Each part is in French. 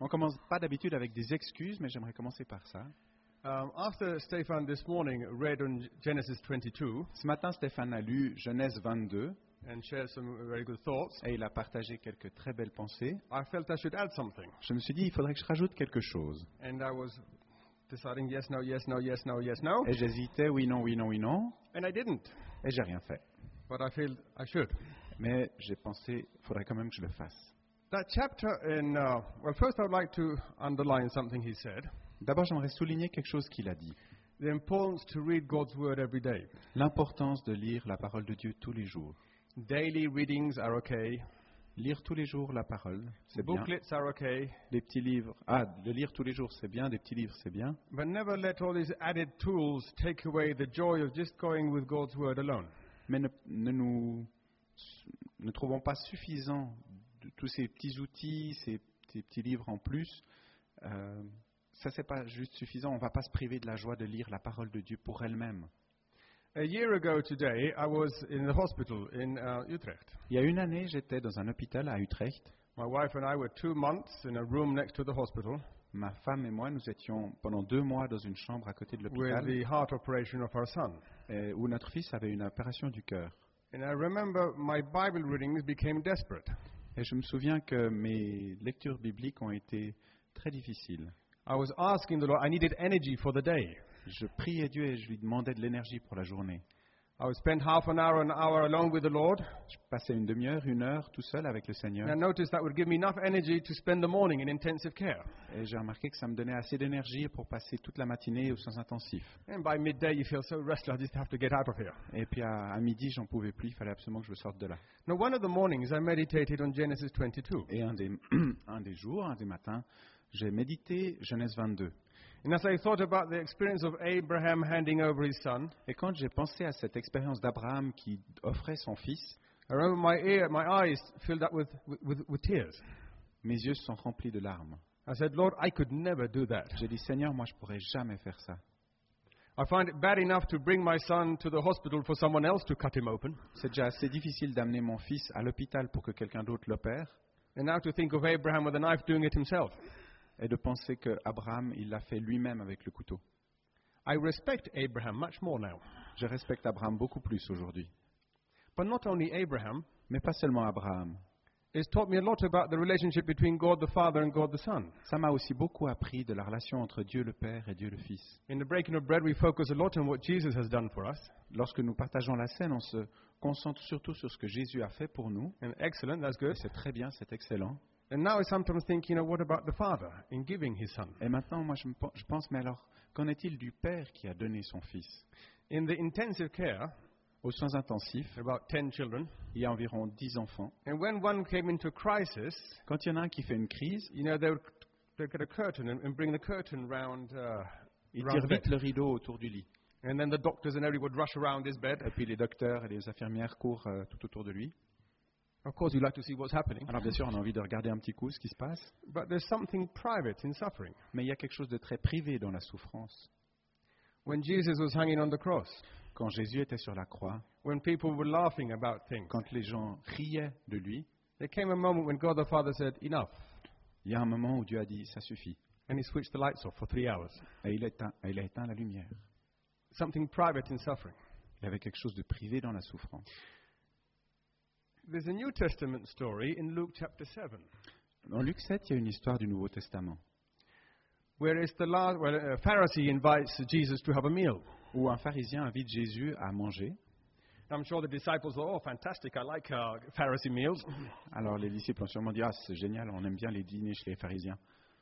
On commence pas d'habitude avec des excuses, mais j'aimerais commencer par ça. After Stefan this morning read on Genesis 22 Ce matin, Stéphane a lu Genèse 22 and shared some very good thoughts, et il a partagé quelques très belles pensées. I felt I should add something. Je me suis dit, il faudrait que je rajoute quelque chose. And I was deciding yes, no, yes, no, yes, no, yes, no. Et j'hésitais, oui, non, oui, non, oui, non. And I didn't. Et j'ai rien fait. But I feel I should. Mais j'ai pensé, il faudrait quand même que je le fasse. That chapter in, well, first I would like to underline something he said. D'abord, j'aimerais souligner quelque chose qu'il a dit. The importance to read God's Word every day. L'importance de lire la parole de Dieu tous les jours. Daily readings are okay. Lire tous les jours la parole, c'est bien. Booklets are okay. Des petits livres, de lire tous les jours, c'est bien. Des petits livres, c'est bien. But never let all these added tools take away the joy of just going with God's Word alone. Mais ne trouvons pas suffisant de tous ces petits outils, ces petits livres en plus. Ça, c'est pas juste suffisant. On ne va pas se priver de la joie de lire la parole de Dieu pour elle-même. A year ago today, I was in the hospital in Utrecht. Il y a une année, j'étais dans un hôpital à Utrecht. My wife and I were 2 months in a room next to the hospital Ma femme et moi, nous étions pendant 2 mois dans une chambre à côté de with l'hôpital the heart operation of our son. où notre fils avait une opération du cœur. And I remember my Bible readings became desperate. Et je me souviens que mes lectures bibliques ont été très difficiles. I was asking the Lord, I needed energy for the day. Je priais Dieu et je lui demandais de l'énergie pour la journée. I would spend half an hour alone with the Lord. Je passais une demi-heure, 1 heure tout seul avec le Seigneur. And I noticed that would give me enough energy to spend the morning in intensive care. Et j'ai remarqué que ça me donnait assez d'énergie pour passer toute la matinée aux soins intensifs. And by midday, you feel so restless, I just have to get out of here. Et puis à midi, j'en pouvais plus, il fallait absolument que je sorte de là. Now, one of the mornings, I meditated on Genesis 22. Et un des jours, un des matins, j'ai médité Genèse 22. And as I thought about the experience of Abraham handing over his son, Et quand j'ai pensé à cette expérience d'Abraham qui offrait son fils, I remember my eyes filled up with tears. mes yeux se sont remplis de larmes. I said, Lord, I could never do that. J'ai dit, Seigneur, moi je pourrais jamais faire ça. I find it bad enough to bring my son to the hospital for someone else to cut him open. C'est déjà assez difficile d'amener mon fils à l'hôpital pour que quelqu'un d'autre l'opère. And now to think of Abraham with a knife doing it himself. Et de penser qu'Abraham, il l'a fait lui-même avec le couteau. I respect Abraham much more now. Je respecte Abraham beaucoup plus aujourd'hui. But not only Abraham, Mais pas seulement Abraham. it's taught me a lot about the relationship between God the Father and God the Son. Ça m'a aussi beaucoup appris de la relation entre Dieu le Père et Dieu le Fils. In the breaking of bread, we focus a lot on what Jesus has done for us. Lorsque nous partageons la scène, on se concentre surtout sur ce que Jésus a fait pour nous. And excellent, that's Et good. c'est très bien, c'est excellent. And now I sometimes think, what about the Father in giving his Son? Et maintenant, moi, je pense, mais alors, qu'en est-il du Père qui a donné son Fils? In the intensive care, Aux soins intensifs, about 10 children, il y a environ 10 enfants. and when one came into crisis, Quand il y en a un qui fait une crise, they'd get a curtain and bring the curtain round il round tire the bed. vite le rideau autour du lit. And then the doctors and everybody would rush around his bed. Et puis les docteurs et les infirmières courent tout autour de lui. Of course, you like to see what's happening. Alors bien sûr, on a envie de regarder un petit coup ce qui se passe. But there's something private in suffering. Mais il y a quelque chose de très privé dans la souffrance. When Jesus was hanging on the cross, Quand Jésus était sur la croix, when people were laughing about things, quand les gens riaient de lui, there came a moment when God the Father said, enough. il y a un moment où Dieu a dit « ça suffit ». And he switched the lights off for 3 hours. Et il a éteint la lumière. Something private in suffering. Il y avait quelque chose de privé dans la souffrance. There's a New Testament story in Luke chapter 7, Dans Luc 7, il y a une histoire du Nouveau Testament, where a Pharisee invites Jesus to have a meal. où un pharisien invite Jésus à manger. I'm sure the disciples are, oh, fantastic, I like Pharisee meals. Alors les disciples ont sûrement dit « ah, c'est génial, on aime bien les dîners chez les pharisiens ».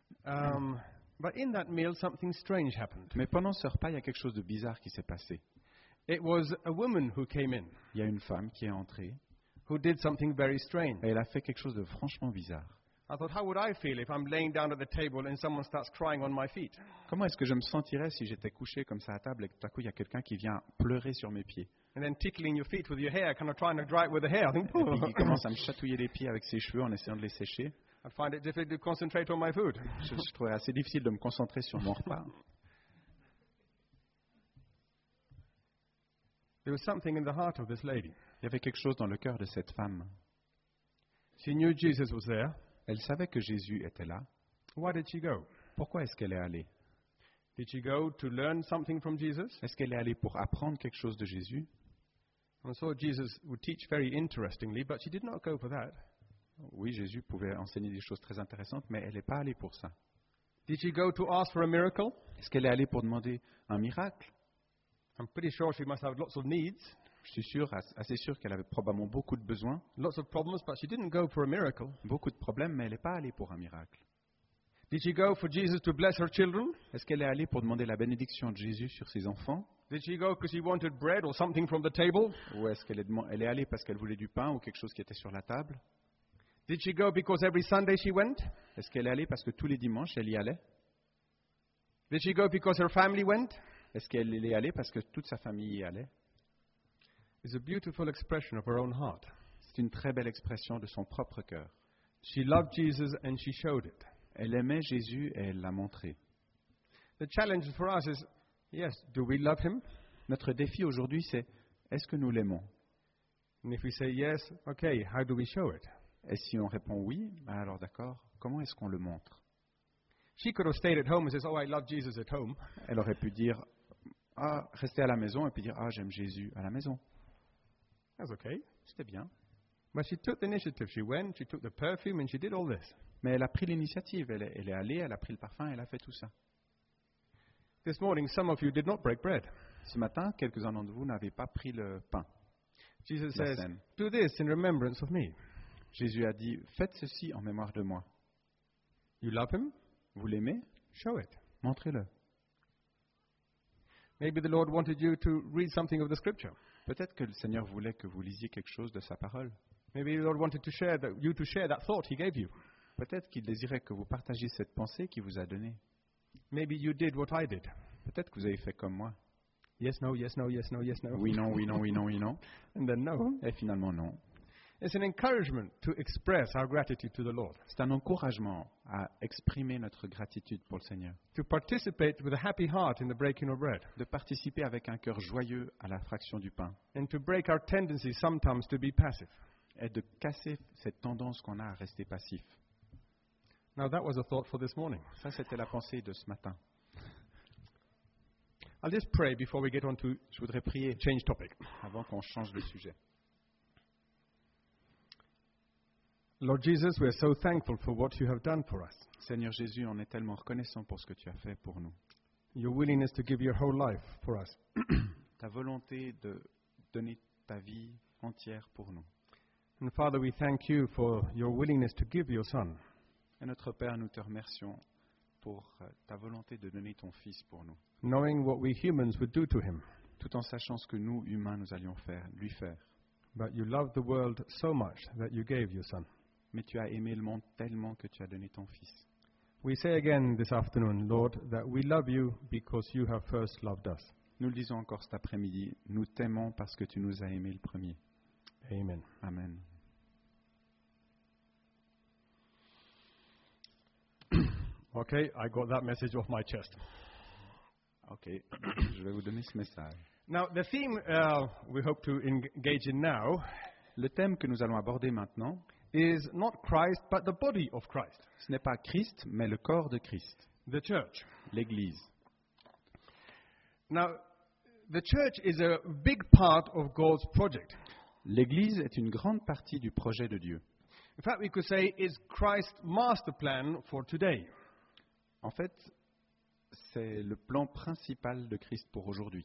But in that meal, something strange happened. Mais pendant ce repas, il y a quelque chose de bizarre qui s'est passé. It was a woman who came in, Il y a une femme qui est entrée who did something very strange. et elle a fait quelque chose de franchement bizarre. I thought, how would I feel if I'm laying down at the table and someone starts crying on my feet? Comment est-ce que je me sentirais si j'étais couché comme ça à table et que tout à coup il y a quelqu'un qui vient pleurer sur mes pieds And then tickling your feet with your hair, kind of trying to dry it with the hair. I think, et puis qui commence à me chatouiller les pieds avec ses cheveux en essayant de les sécher? I'd find it difficult to concentrate on my food. Je trouvais assez difficile de me concentrer sur mon repas. There was something in the heart of this lady. Il y avait quelque chose dans le cœur de cette femme. She knew Jesus was there, Elle savait que Jésus était là, Why did she go? Pourquoi est-ce qu'elle est allée? Did she go to learn something from Jesus? Est-ce qu'elle est allée pour apprendre quelque chose de Jésus? And so Jesus would teach very interestingly, but she did not go for that. Oui, Jésus pouvait enseigner des choses très intéressantes, mais elle n'est pas allée pour ça. Did she go to ask for a miracle? Est-ce qu'elle est allée pour demander un miracle? I'm pretty sure she must have lots of needs, Je suis assez sûr qu'elle avait probablement beaucoup de besoins, lots of problems, but she didn't go for a miracle. beaucoup de problèmes, mais elle n'est pas allée pour un miracle. Did she go for Jesus to bless her children? Est-ce qu'elle est allée pour demander la bénédiction de Jésus sur ses enfants? Did she go because she wanted bread or something from the table? Ou est-ce qu'elle elle est allée parce qu'elle voulait du pain ou quelque chose qui était sur la table? Did she go because every Sunday she went? Est-ce qu'elle est allée parce que tous les dimanches elle y allait? Did she go because her family went? Est-ce qu'elle est allée parce que toute sa famille y allait? It's a beautiful expression of her own heart. C'est une très belle expression de son propre cœur. She loved Jesus and she showed it. Elle aimait Jésus et elle l'a montré. The challenge for us is, yes, do we love him? Notre défi aujourd'hui, c'est est-ce que nous l'aimons? And if we say yes, okay, how do we show it? Et si on répond oui, ben alors d'accord, comment est-ce qu'on le montre? She could have stayed at home and says, oh, I love Jesus at home. Elle aurait pu dire rester à la maison et puis dire j'aime Jésus à la maison. That's okay. C'était bien. But she took the initiative. She went, she took the perfume, and she did all this. Mais elle a pris l'initiative. Elle est allée, elle a pris le parfum, elle a fait tout ça. This morning, some of you did not break bread. Ce matin, quelques-uns d'entre vous n'avaient pas pris le pain. Jesus La says, scène. do this in remembrance of me. Jésus a dit, faites ceci en mémoire de moi. You love him? Vous l'aimez? Show it. Montrez-le. Maybe the Lord wanted you to read something of the scripture. Peut-être que le Seigneur voulait que vous lisiez quelque chose de sa parole. Maybe the Lord wanted to share you to share that thought he gave you. Peut-être qu'il désirait que vous partagiez cette pensée qu'il vous a donnée. Maybe you did what I did. Peut-être que vous avez fait comme moi. Yes, no, yes, no, yes, no, yes, no. Oui, non, oui, non, oui, non, oui, non. And then no. Et finalement, non. It's an encouragement to express our gratitude to the Lord. C'est un encouragement à exprimer notre gratitude pour le Seigneur. To participate with a happy heart in the breaking of bread. De participer avec un cœur joyeux à la fraction du pain. And to break our tendency sometimes to be passive. Et de casser cette tendance qu'on a à rester passif. Now that was a thought for this morning. Ça, c'était la pensée de ce matin. I'll just pray before we get on to Je voudrais prier change topic. avant qu'on change de sujet. Lord Jesus, we are so thankful for what you have done for us. Seigneur Jésus, on est tellement reconnaissant pour ce que tu as fait pour nous. Your willingness to give your whole life for us. Ta volonté de donner ta vie entière pour nous. And Father, we thank you for your willingness to give your Son. Et notre Père, nous te remercions pour ta volonté de donner ton Fils pour nous. Knowing what we humans would do to him. Tout en sachant ce que nous, humains, nous allions lui faire. But you loved the world so much that you gave your Son. Mais tu as aimé le monde tellement que tu as donné ton Fils. We say again this afternoon, Lord, that we love you because you have first loved us. Nous le disons encore cet après-midi, nous t'aimons parce que tu nous as aimés le premier. Amen. Amen. Okay, I got that message off my chest. Ok, je vais vous donner ce message. Now, the theme we hope to engage in now Le thème que nous allons aborder maintenant, is not Christ, but the body of Christ, ce n'est pas Christ, mais le corps de Christ, the church. l'Église. Now, the church is a big part of God's project. L'Église est une grande partie du projet de Dieu. In fact, we could say is Christ's master plan for today. En fait, c'est le plan principal de Christ pour aujourd'hui.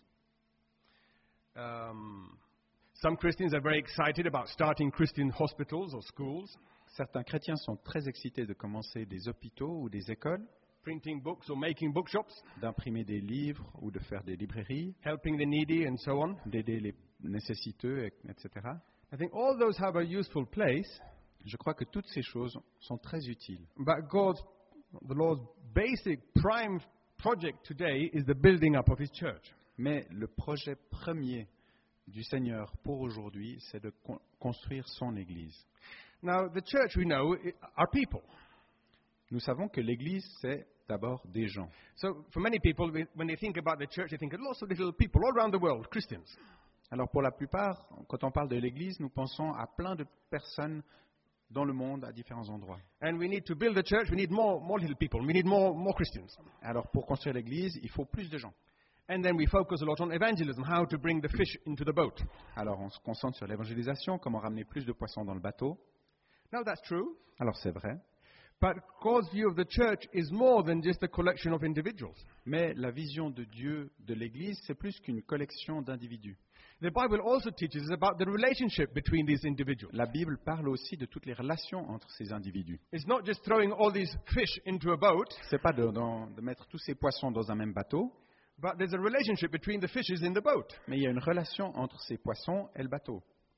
Some Christians are very excited about starting Christian hospitals or schools, Certains chrétiens sont très excités de commencer des hôpitaux ou des écoles, printing books or making bookshops, d'imprimer des livres ou de faire des librairies, helping the needy, and so on. d'aider les nécessiteux, etc. I think all those have a useful place, Je crois que toutes ces choses sont très utiles. but the Lord's basic prime project today is the building up of His church. Mais le projet premier du Seigneur pour aujourd'hui, c'est de construire son Église. Now, the church, we know, are people. Nous savons que l'Église, c'est d'abord des gens. So, for many people, when they think about the church, they think of lots of little people all around the world, Christians. Alors pour la plupart, quand on parle de l'Église, nous pensons à plein de personnes dans le monde à différents endroits. And we need to build a church, we need more little people, we need more Christians. Alors pour construire l'église, il faut plus de gens. And then we focus a lot on evangelism, how to bring the fish into the boat. Alors on se concentre sur l'évangélisation, comment ramener plus de poissons dans le bateau. Now that's true, Alors c'est vrai, but God's view of the church is more than just a collection of individuals. mais la vision de Dieu de l'église, c'est plus qu'une collection d'individus. The Bible also teaches us about the relationship between these individuals. La Bible parle aussi de toutes les relations entre ces individus. It's not just throwing all these fish into a boat, C'est pas de mettre tous ces poissons dans un même bateau, but there's a relationship between the fishes in the boat. mais il y a une relation entre ces poissons et le bateau.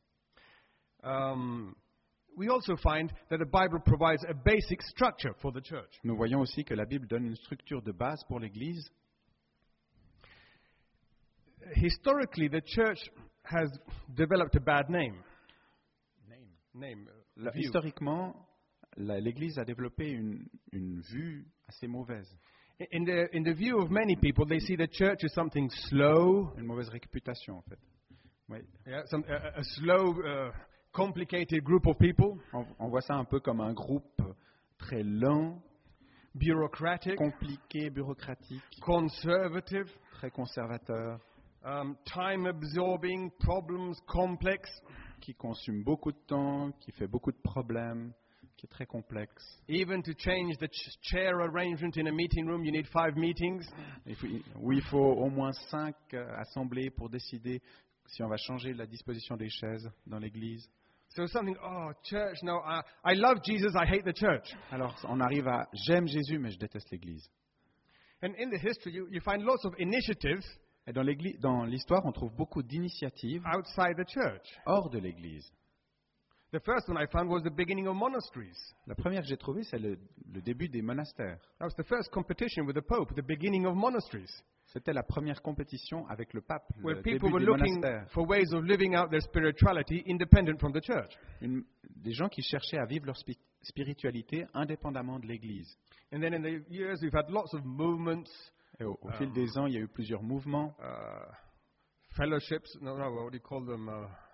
We also find that the Bible provides a basic structure for the church. Nous voyons aussi que la Bible donne une structure de base pour l'église. Historically, the church has developed a bad name. View. Historiquement, l'église a développé une vue assez mauvaise, In the view of many people, they see the church as something slow, une mauvaise réputation en fait. Oui. a slow, complicated group of people, On voit ça un peu comme un groupe très lent, bureaucratic, compliqué, bureaucratique, conservative, très conservateur, time-absorbing, problems, complex. qui consomme beaucoup de temps, qui fait beaucoup de problèmes, qui est très complexe. Even to change the chair arrangement in a meeting room, you need 5 meetings. Où il faut au moins 5 assemblées pour décider si on va changer la disposition des chaises dans l'église. So something, church, no, I love Jesus, I hate the church. Alors on arrive à j'aime Jésus mais je déteste l'église. And in the history, you find lots of initiatives Et dans l'histoire, on trouve beaucoup d'initiatives outside the church. hors de l'église. The first one I found was the beginning of monasteries. La première que j'ai trouvée, c'est le début des monastères. That was the first competition with the Pope, the beginning of monasteries, C'était la première compétition avec le pape, where le people début were des looking monastères. for ways of living out their spirituality independent from the church. Des gens qui cherchaient à vivre leur spiritualité indépendamment de l'église. And then in the years, we've had lots of movements, Et au fil des ans, il y a eu plusieurs mouvements, fellowships, what do you call them?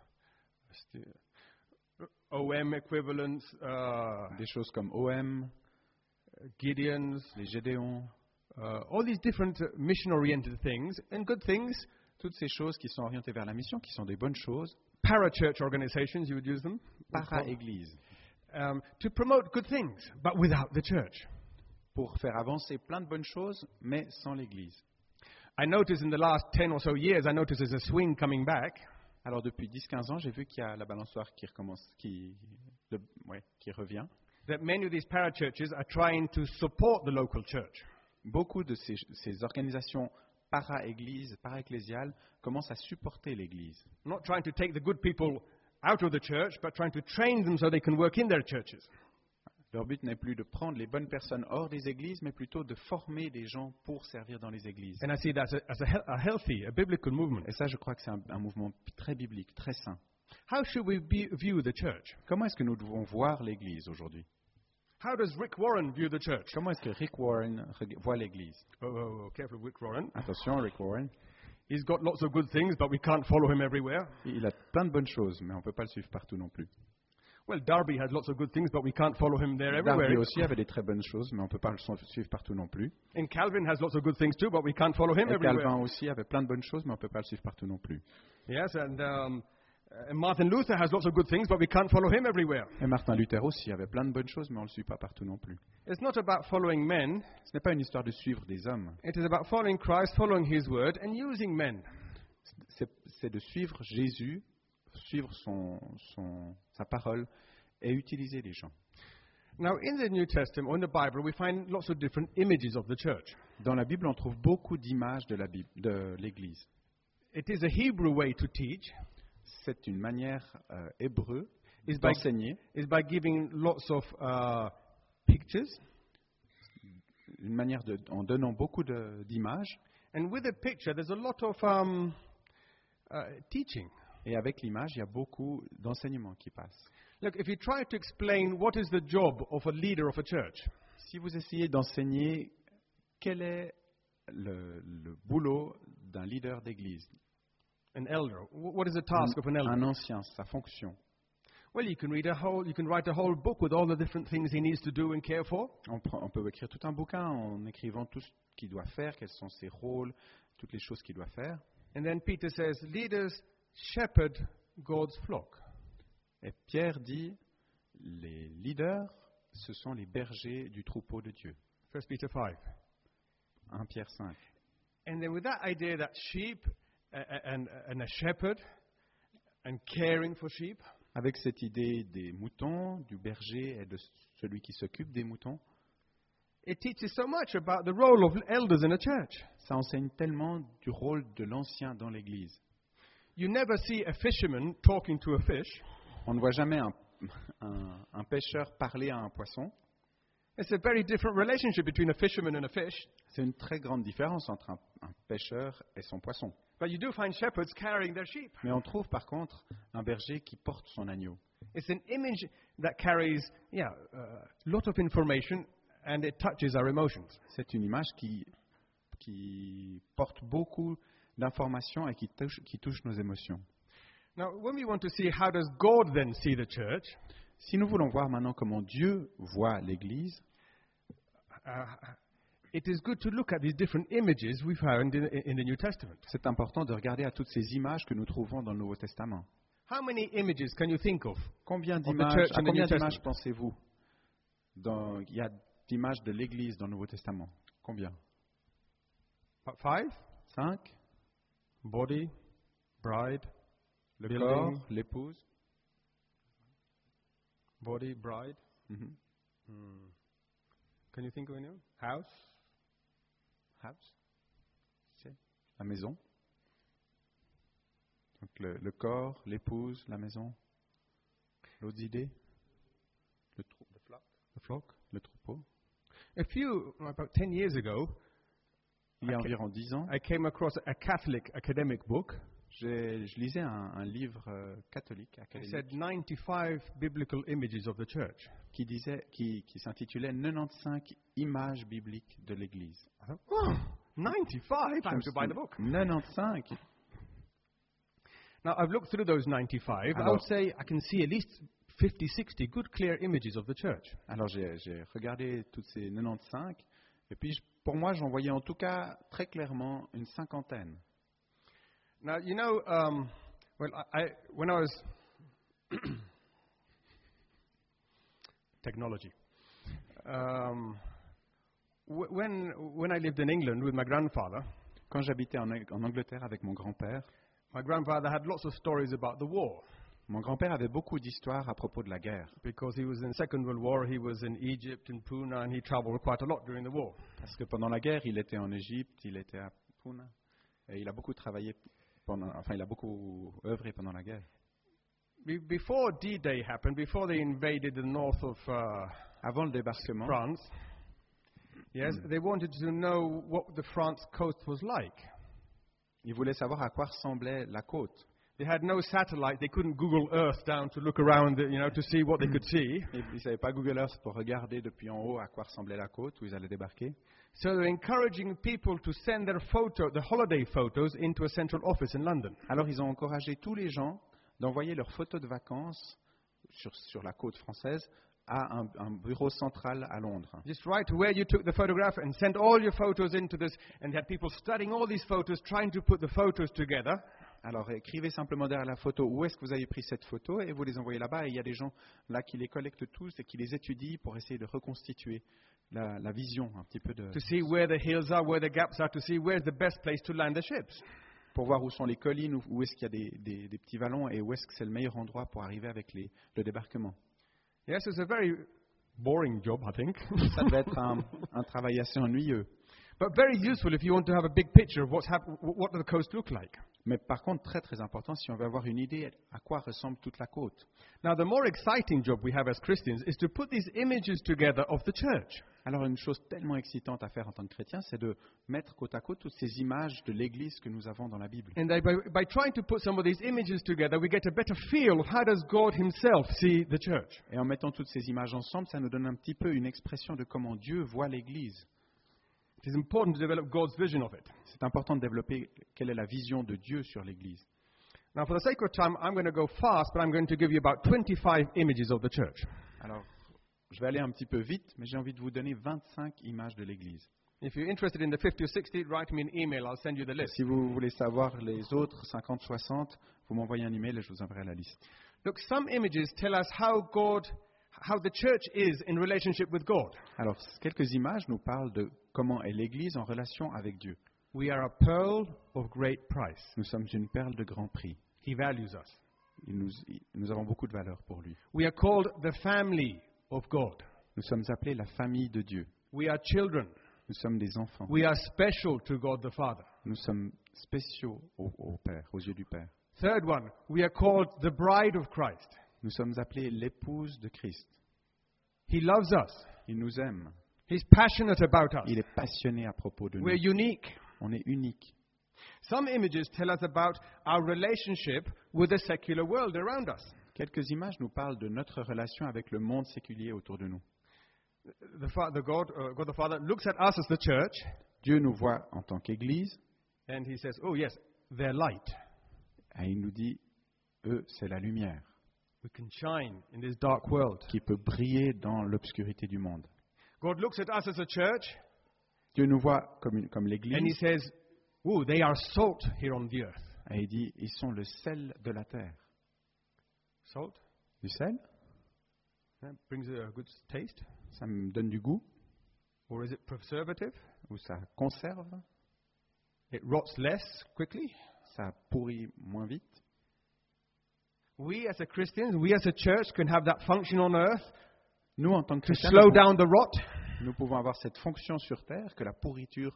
OM equivalents, des choses comme OM, Gideons, les Gédéons, all these different mission-oriented things and good things. toutes ces choses qui sont orientées vers la mission, qui sont des bonnes choses, Para-church organizations, you would use them, para-église, to promote good things, but without the church. pour faire avancer plein de bonnes choses, mais sans l'église. I noticed in the last 10 or so years, I noticed there's a swing coming back. Alors depuis 10-15 ans, j'ai vu qu'il y a la balançoire qui revient. That many of these parachurches are trying to support the local church. Beaucoup de ces organisations para-églises, para-ecclésiales, commencent à supporter l'église. Not trying to take the good people out of the church, but trying to train them so they can work in their churches. Leur but n'est plus de prendre les bonnes personnes hors des églises, mais plutôt de former des gens pour servir dans les églises. And I see that as a healthy, a biblical movement. Et ça, je crois que c'est un mouvement très biblique, très sain. How should we view the church? Comment est-ce que nous devons voir l'église aujourd'hui? How does Rick Warren view the church? Comment est-ce que Rick Warren voit l'église? Careful, Rick Warren. Attention, Rick Warren. He's got lots of good things, but we can't follow him everywhere. Il a plein de bonnes choses, mais on ne peut pas le suivre partout non plus. Well, Darby has lots of good things, but we can't follow him there everywhere. Darby aussi avait des très bonnes choses, mais on ne peut pas le suivre partout non plus. And Calvin has lots of good things too, but we can't follow him Et everywhere. Calvin aussi avait plein de bonnes choses, mais on ne peut pas le suivre partout non plus. Yes, and Martin Luther has lots of good things, but we can't follow him everywhere. Et Martin Luther aussi avait plein de bonnes choses, mais on ne le suit pas partout non plus. It's not about following men. Ce n'est pas une histoire de suivre des hommes. It is about following Christ, following His word, and using men. C'est de suivre Jésus, suivre sa parole et utiliser les gens. Now, in the New Testament, or in the Bible, we find lots of different images of the church. Dans la Bible, on trouve beaucoup d'images de l'Église. It is a Hebrew way to teach. C'est une manière hébreu Is d'enseigner, by giving lots of pictures. une manière en donnant beaucoup d'images. And with a picture, there's a lot of teaching. Et avec l'image, il y a beaucoup d'enseignements qui passent. Look, if you try to explain what is the job of a leader of a church, Si vous essayez d'enseigner quel est le boulot d'un leader d'église, an elder, what is the task of an elder? un ancien, sa fonction, Well, you can write a whole book with all the different things he needs to do and care for. On peut écrire tout un bouquin en écrivant tout ce qu'il doit faire, quels sont ses rôles, toutes les choses qu'il doit faire. And then Peter says, leaders shepherd God's flock. Et Pierre dit, les leaders, ce sont les bergers du troupeau de Dieu. 1 Peter 5. 1 Pierre 5. And then with that idea that sheep and a shepherd and caring for sheep, Avec cette idée des moutons, du berger et de celui qui s'occupe des moutons, it teaches so much about the role of elders in a church. ça enseigne tellement du rôle de l'ancien dans l'Église. You never see a fisherman talking to a fish. On ne voit jamais un pêcheur parler à un poisson. It's a very different relationship between a fisherman and a fish. C'est une très grande différence entre un pêcheur et son poisson. But you do find shepherds carrying their sheep. Mais on trouve par contre un berger qui porte son agneau. It's an image that carries, a lot of information and it touches our emotions. C'est une image qui porte beaucoup d'informations et qui touche nos émotions. Now, when we want to see how does God then see the church, Si nous voulons voir maintenant comment Dieu voit l'Église, it is good to look at these different images we found in the New Testament. c'est important de regarder à toutes ces images que nous trouvons dans le Nouveau Testament. How many images can you think of? Combien Of the church in the New d'images Testament. pensez-vous il y a d'images de l'Église dans le Nouveau Testament? Combien? 5? 5? Body, bride, Le building. corps, l'épouse. Body, bride. Mhm. Can you think of any? House. House. C'est la maison. Donc le corps, l'épouse, la maison. L'autre idée? Le flock. Le troupeau. About 10 years ago, Il y a environ 10 ans, I came across a Catholic academic book. je lisais un livre catholique It académique said 95 biblical images of the church. qui s'intitulait 95 images bibliques de l'Église. I thought, oh, 95? I have to buy the book. 95. Now, I've looked through those 95. I would say I can see at least 50, 60 good, clear images of the church. Alors j'ai regardé toutes ces 95 et puis pour moi j'en voyais en tout cas très clairement une cinquantaine. Now, you know, when I was technology, when I lived in England with my grandfather, Quand j'habitais en Angleterre avec mon grand-père, my grandfather had lots of stories about the war. mon grand-père avait beaucoup d'histoires à propos de la guerre. Because he was in the Second World War, he was in Egypt, in Pune, and he traveled quite a lot during the war. Parce que pendant la guerre, il était en Égypte, il était à Pune, et il a beaucoup travaillé il a beaucoup œuvré pendant la guerre. Before D-Day happened, before they invaded the north of Avant le débarquement, France, yes, they wanted to know what the France coast was like. il voulait savoir à quoi ressemblait la côte. They had no satellite. They couldn't Google Earth down to look around, to see what they could see. Et ils ne savaient pas Google Earth pour regarder depuis en haut à quoi ressemblait la côte où ils allaient débarquer. So they're encouraging people to send their holiday photos, into a central office in London. Alors ils ont encouragé tous les gens d'envoyer leurs photos de vacances sur la côte française à un bureau central à Londres. Just write where you took the photograph and send all your photos into this. And they had people studying all these photos, trying to put the photos together. Alors écrivez simplement derrière la photo où est-ce que vous avez pris cette photo et vous les envoyez là-bas. Et il y a des gens là qui les collectent tous et qui les étudient pour essayer de reconstituer la vision un petit peu To see where the hills are, where the gaps are, to see where's the best place to land the ships. pour voir où sont les collines, où est-ce qu'il y a des petits vallons et où est-ce que c'est le meilleur endroit pour arriver avec le débarquement. Yes, it's a very boring job, I think. Ça devait être un travail assez ennuyeux. But very useful if you want to have a big picture of what does the coast look like. Mais par contre, très très important si on veut avoir une idée à quoi ressemble toute la côte. Now, the more exciting job we have as Christians is to put these images together of the church. Alors une chose tellement excitante à faire en tant que chrétien, c'est de mettre côte à côte toutes ces images de l'Église que nous avons dans la Bible. And by trying to put some of these images together, we get a better feel of how does God himself see the church. Et en mettant toutes ces images ensemble, ça nous donne un petit peu une expression de comment Dieu voit l'Église. It is important to develop God's vision of it. C'est important de développer quelle est la vision de Dieu sur l'Église. Now, for the sake of time, I'm going to go fast, but I'm going to give you about 25 images of the church. Alors, je vais aller un petit peu vite, mais j'ai envie de vous donner 25 images de l'Église. If you're interested in the 50 or 60, write me an email. I'll send you the list. Si vous voulez savoir les autres 50, 60, vous m'envoyez un email et je vous enverrai la liste. Look, some images tell us how the church is in relationship with God. Alors, quelques images nous parlent de comment est l'Église en relation avec Dieu. We are a pearl of great price. Nous sommes une perle de grand prix. He values us. Nous avons beaucoup de valeur pour lui. We are called the family of God. Nous sommes appelés la famille de Dieu. We are children. Nous sommes des enfants. We are special to God the Father. Nous sommes spéciaux au Père, aux yeux du Père. Third one, we are called the bride of Christ. Nous sommes appelés l'épouse de Christ. He loves us. Il nous aime. He's passionate about us. Il est passionné à propos de nous. We're unique. On est unique. Some images tell us about our relationship with the secular world around us. Quelques images nous parlent de notre relation avec le monde séculier autour de nous. God the Father looks at us as the church, Dieu nous voit en tant qu'Église and He says, "Oh yes, they're light. et il nous dit, eux, c'est la lumière We can shine in this dark world." qui peut briller dans l'obscurité du monde. God looks at us as a church, Dieu nous voit comme and He l'Église says, "Oh, they are salt here on the earth." et il dit, ils sont le sel de la terre. Salt Du sel, that brings a good taste, ça me donne du goût, or is it preservative? ou ça conserve, It rots less quickly. ça pourrit moins vite. We as a Christians, we as a church can have that function on earth Nous, en tant que to chrétiens, slow down the rot. nous pouvons avoir cette fonction sur terre, que la pourriture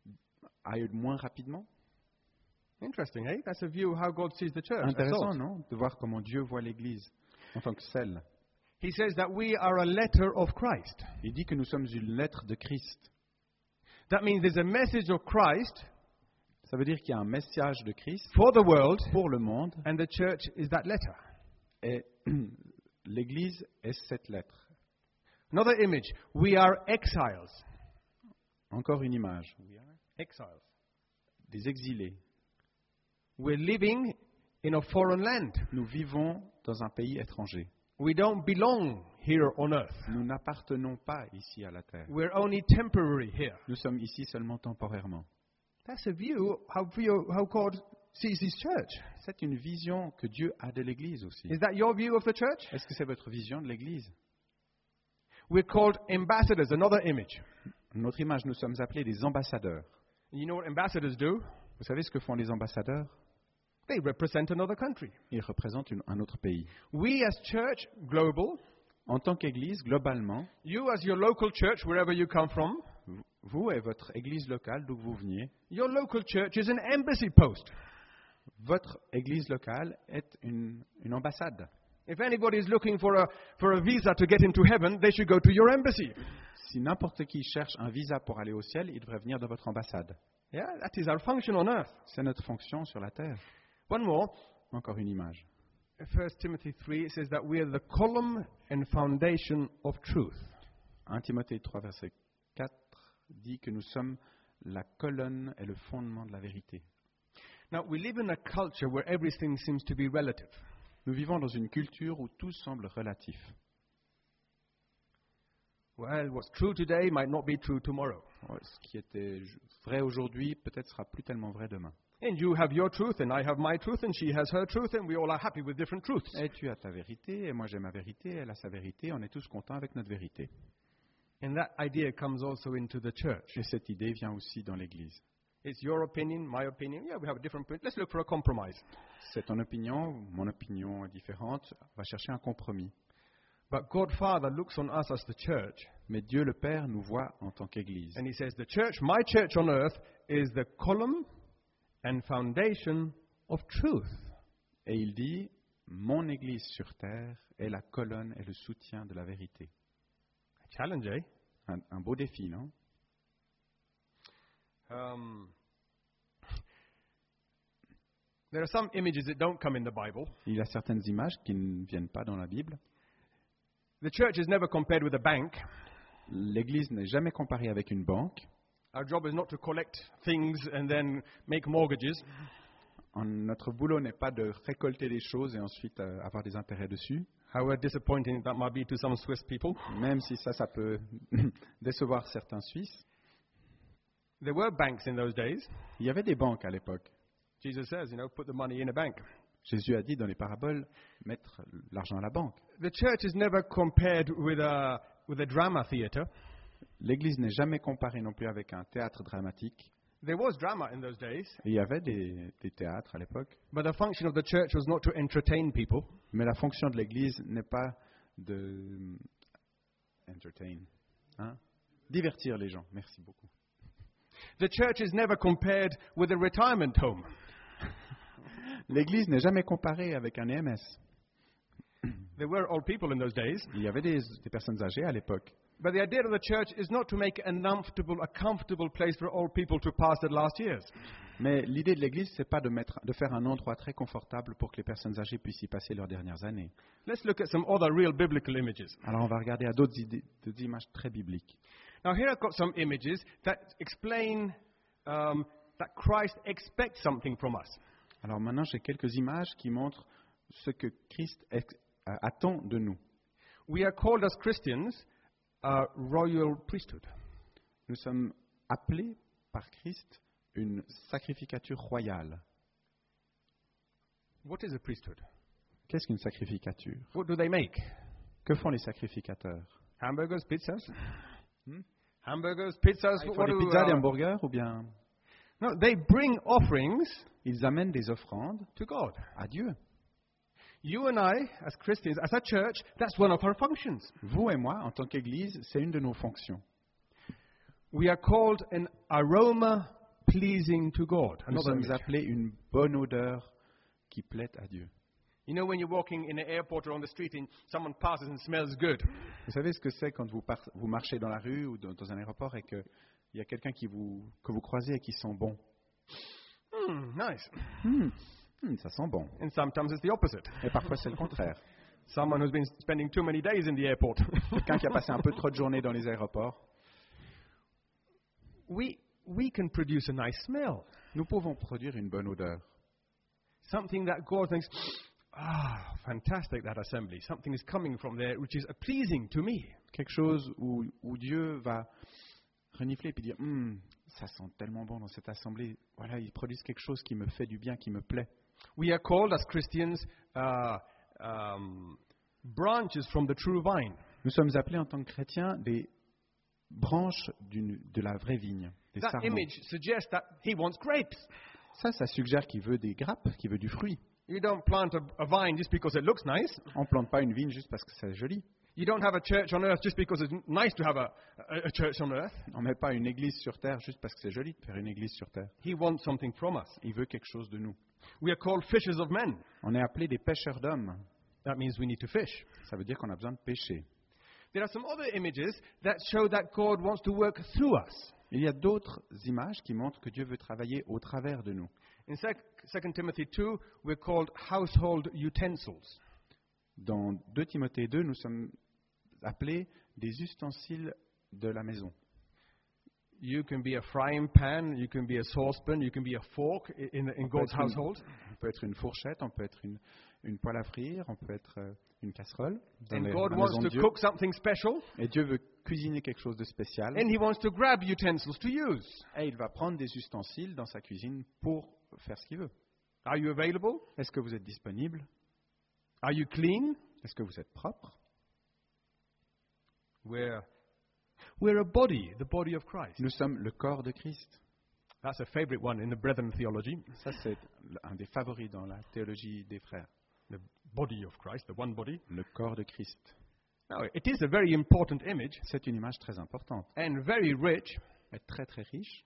aille moins rapidement. Interesting, eh? That's a view of how God sees the church. as Intéressant, salt. non? De voir comment Dieu voit l'Église en tant que sel. He says that we are a letter of Christ. Il dit que nous sommes une lettre de Christ. That means there's a message of Christ Ça veut dire qu'il y a un message de Christ for the world, pour le monde and the church is that letter. et l'Église est cette lettre. Another image, we are exiles. Encore une image. Exiles. Des exilés. We're living in a foreign land. Nous vivons dans un pays étranger. We don't belong here on earth. Nous n'appartenons pas ici à la terre. We're only temporary here. Nous sommes ici seulement temporairement. That's a view how God sees His church. C'est une vision que Dieu a de l'Église aussi. Is that your view of the church? Est-ce que c'est votre vision de l'Église? We're called ambassadors, another image. Une autre image, nous sommes appelés des ambassadeurs. You know what ambassadors do? Vous savez ce que font les ambassadeurs? They represent another country. Ils représentent un autre pays. We as church, global, En tant qu'Église, globalement, you as your local church, wherever you come from, vous et votre Église locale, d'où vous veniez, your local church is an embassy post. votre Église locale est une ambassade. If anybody is looking for a visa to get into heaven, they should go to your embassy. Si n'importe qui cherche un visa pour aller au ciel, il devrait venir de votre ambassade. Yeah, that is our function on earth. C'est notre fonction sur la terre. One more. Encore une image. 1 Timothy 3 it says that we are the column and foundation of truth. 1 Timothée 3, verset 4 dit que nous sommes la colonne et le fondement de la vérité. Now, we live in a culture where everything seems to be relative. Nous vivons dans une culture où tout semble relatif. Well, what's true today might not be true tomorrow. Ouais, ce qui était vrai aujourd'hui, peut-être sera plus tellement vrai demain. And you have your truth, and I have my truth, and she has her truth, and we all are happy with different truths. Et tu as ta vérité, et moi j'ai ma vérité, elle a sa vérité, on est tous contents avec notre vérité. And that idea comes also into the church. Et cette idée vient aussi dans l'Église. It's your opinion, my opinion. Yeah, we have a different point. Let's look for a compromise. C'est ton opinion, mon opinion est différente, on va chercher un compromis. But God Father looks on us as the church, Mais Dieu le Père nous voit en tant qu'Église. and He says, the church, my church on earth, is the column and foundation of truth. Et il dit, mon Église sur terre est la colonne et le soutien de la vérité. A challenge, eh? Un beau défi, non? There are some images that don't come in the Bible. Il y a certaines images qui ne viennent pas dans la Bible. The church is never compared with a bank. L'Église n'est jamais comparée avec une banque. Our job is not to collect things and then make mortgages. Notre boulot n'est pas de récolter les choses et ensuite avoir des intérêts dessus, However disappointing that might be to some Swiss people. même si ça peut décevoir certains Suisses. There were banks in those days. Il y avait des banques à l'époque. Jesus says, put the money in a bank. Jésus a dit dans les paraboles, mettre l'argent à la banque. The church is never compared with a drama theater. L'Église n'est jamais comparée non plus avec un théâtre dramatique. There was drama in those days, Il y avait des théâtres à l'époque, but the function of the church was not to entertain people. mais la fonction de l'Église n'est pas de entertain, divertir les gens. Merci beaucoup. The church is never compared with a retirement home. L'Église n'est jamais comparée avec un EMS. There were old people in those days, Il y avait des personnes âgées à l'époque. but the idea of the church is not to make a comfortable place for old people to pass their last years. Mais l'idée de l'Église, c'est pas de faire un endroit très confortable pour que les personnes âgées puissent y passer leurs dernières années. Let's look at some other real biblical images. Alors on va regarder à d'autres images très bibliques. Now here I've got some images that explain that Christ expects something from us. Alors maintenant, j'ai quelques images qui montrent ce que Christ attend de nous. We are called as Christians a royal priesthood. Nous sommes appelés par Christ une sacrificature royale. What is a priesthood? Qu'est-ce qu'une sacrificature? What do they make? Que font les sacrificateurs? Hamburgers, pizzas? Hamburgers, pizzas. Ils font what des do, pizzas, des hamburgers ou bien No, they bring offerings ils amènent des offrandes to God. à Dieu. You and I, as Christians, as a church, that's one of our functions. Vous et moi, en tant qu'Église, c'est une de nos fonctions. We are called an aroma pleasing to God. Nous Another sommes image. appelés une bonne odeur qui plaît à Dieu. You know when you're walking in an airport or on the street and someone passes and smells good? Vous savez ce que c'est quand vous marchez dans la rue ou dans un aéroport et qu'il y a quelqu'un que vous croisez et qui sent bon? Nice. Ça sent bon. And sometimes it's the opposite. Et parfois, c'est le contraire. Someone who's been spending too many days in the airport. Quelqu'un qui a passé un peu trop de journées dans les aéroports. We can produce a nice smell. Nous pouvons produire une bonne odeur. Something that God thinks, fantastic, that assembly. Something is coming from there which is pleasing to me. Quelque chose où Dieu va renifler et puis dire ça sent tellement bon dans cette assemblée. Voilà, ils produisent quelque chose qui me fait du bien, qui me plaît. We are called as Christians branches from the true vine. Nous sommes appelés en tant que chrétiens des branches de la vraie vigne, des That sarments. image suggests that he wants grapes. Ça suggère qu'il veut des grappes, qu'il veut du fruit. You don't plant a vine just because it looks nice. On ne plante pas une vigne juste parce que c'est joli. You don't have a church on earth just because it's nice to have a church on earth. On ne met pas une église sur terre juste parce que c'est joli de faire une église sur terre. He wants something from us. Il veut quelque chose de nous. We are called fishers of men. On est appelés des pêcheurs d'hommes. That means we need to fish. Ça veut dire qu'on a besoin de pêcher. There are some other images that show that God wants to work through us. Il y a d'autres images qui montrent que Dieu veut travailler au travers de nous. In 2 Timothy 2, we're called household utensils. Dans 2 Timothée 2, nous sommes appelés des ustensiles de la maison. You can be a frying pan, you can be a saucepan, you can be a fork in God's household. On peut être une fourchette, on peut être une poêle à frire, on peut être une casserole dans And la God maison wants de to Dieu. cook something special, Et Dieu veut cuisiner quelque chose de spécial. and He wants to grab utensils to use. Et il va prendre des ustensiles dans sa cuisine pour faire ce qu'il veut. Are you available? Est-ce que vous êtes disponible? Are you clean? Est-ce que vous êtes propre? We're a body, the body of Christ. Nous sommes le corps de Christ. That's a favorite one in the Brethren theology. Ça, c'est un des favoris dans la théologie des frères. The body of Christ, the one body. Le corps de Christ. Now, it is a very important image C'est une image très importante and very rich. et très très riche.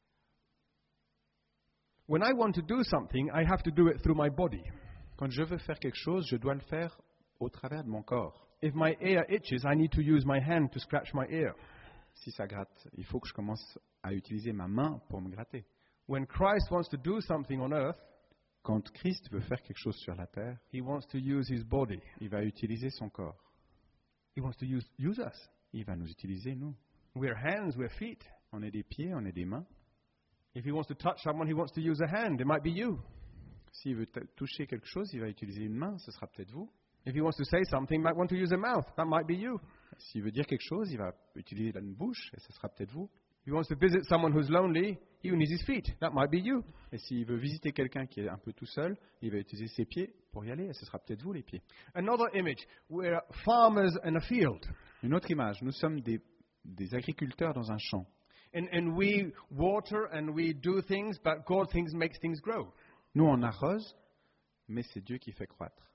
When I want to do something, I have to do it through my body. Quand je veux faire quelque chose, je dois le faire au travers de mon corps. If my ear itches, I need to use my hand to scratch my ear. Si ça gratte, il faut que je commence à utiliser ma main pour me gratter. When Christ wants to do something on earth, Quand Christ veut faire quelque chose sur la terre, He wants to use His body. il va utiliser son corps. He wants to use us. Il va nous utiliser, nous. We're hands, we're feet. On est des pieds, on est des mains. If He wants to touch someone, He wants to use a hand. It might be you. S'il veut toucher quelque chose, il va utiliser une main, ce sera peut-être vous. If he wants to say something, he might want to use a mouth. That might be you. S'il veut dire quelque chose, il va utiliser une bouche, et ce sera peut-être vous. If he wants to visit someone who's lonely, he will use his feet. That might be you. Et s'il veut visiter quelqu'un qui est un peu tout seul, il va utiliser ses pieds pour y aller, et ce sera peut-être vous, les pieds. Another image, we're farmers in a field. Une autre image, nous sommes des agriculteurs dans un champ. And we water and we do things, but God makes things grow. Nous, on arrose, mais c'est Dieu qui fait croître.